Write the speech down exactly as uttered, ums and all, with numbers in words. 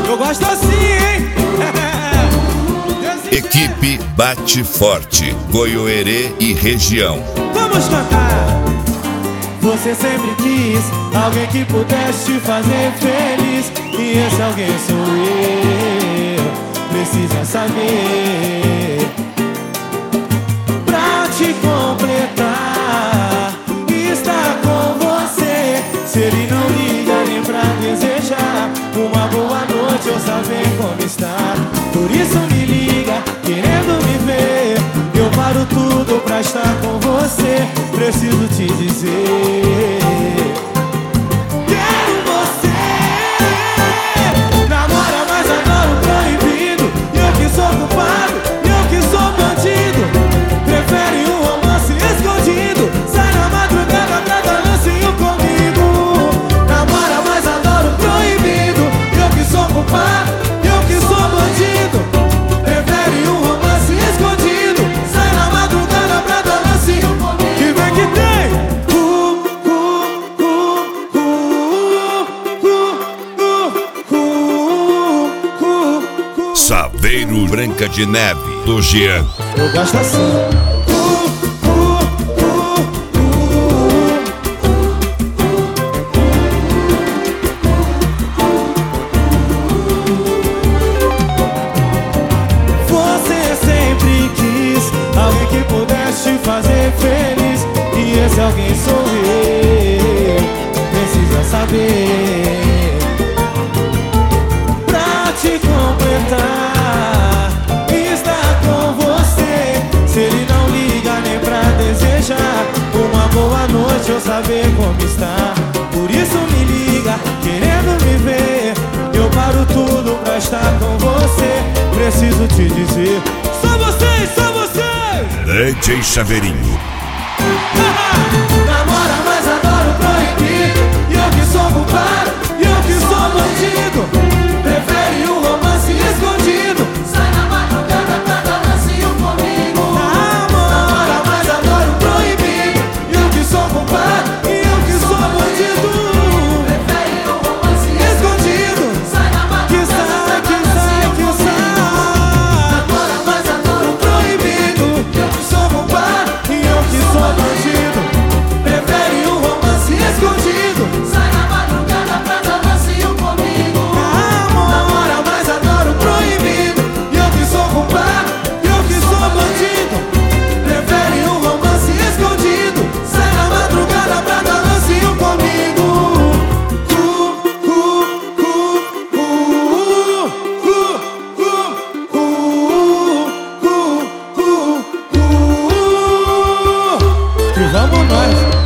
Eu gosto assim, hein? Equipe Bate Forte, Goiôerê e região. Vamos cantar. Você sempre quis alguém que pudesse te fazer feliz, e esse alguém sou eu. Precisa saber, pra te completar, estar com você. Se ele não liga nem pra desejar uma boa noite ou saber como está, por isso me liga, querendo me ver. Eu paro tudo pra estar com você. Preciso te dizer, quero você. Namora, mas adoro o proibido. Eu que sou culpado, eu que sou bandido. Prefere um romance escondido. Sai na madrugada pra dar lancinho comigo. Namora, mas adoro o proibido. Eu que sou culpado, eu que sou bandido. Prefere um romance escondido. Sai na madrugada pra dar lancinho comigo. Que vem que tem. Uh, uh, uh, uh, uh, uh, uh. Saveiro Branca de Neve, do Jean. Eu gosto assim. Você sempre quis alguém que pudesse te fazer feliz, e esse alguém sou eu. Precisa saber, pra te completar, estar com você. Se ele não liga nem pra desejar uma boa noite ou saber como está, por isso me liga, querendo me ver. Eu paro tudo pra estar com você. Preciso te dizer, só vocês, só vocês. D J Saveirinho. Namora, mas adoro proibido. E eu que sou culpado, e eu que sou bandido. Prefere um romance escondido. Sai na madrugada pra dar lancinho comigo. Namora, mas adoro proibido. E eu que sou culpado, e eu que sou bandido. Prefere um romance escondido. Sai na madrugada pra dar lancinho comigo. Namora, mas adoro proibido. Eu que sou culpado, e eu que sou bandido. Prefere um romance escondido. Sai na madrugada pra dar lancinho comigo. Namora, mas adoro proibido. E eu que sou culpado, eu que sou bandido. Prefere um romance escondido. Sai na madrugada pra dar lancinho comigo. Uh, uh, uh, uh, uh, uh, uh, uh, uh, uh. Que vamos nós.